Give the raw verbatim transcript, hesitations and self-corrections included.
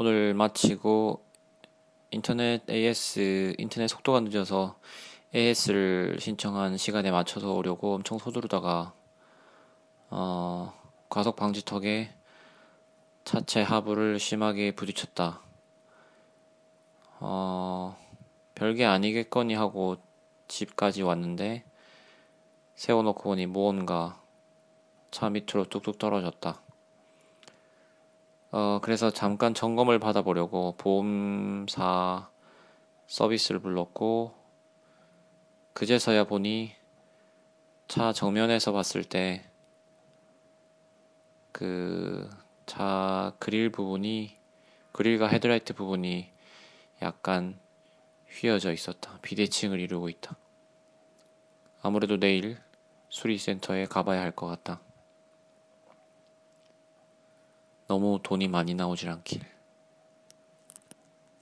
오늘 마치고 인터넷 에이에스 인터넷 속도가 늦어서 에이에스를 신청한 시간에 맞춰서 오려고 엄청 서두르다가 어, 과속 방지턱에 차체 하부를 심하게 부딪혔다. 어, 별게 아니겠거니 하고 집까지 왔는데 세워놓고 보니 무언가 차 밑으로 뚝뚝 떨어졌다. 어, 그래서 잠깐 점검을 받아보려고 보험사 서비스를 불렀고 그제서야 보니 차 정면에서 봤을 때 그 차 그릴 부분이 그릴과 헤드라이트 부분이 약간 휘어져 있었다. 비대칭을 이루고 있다. 아무래도 내일 수리센터에 가봐야 할 것 같다. 너무 돈이 많이 나오질 않길.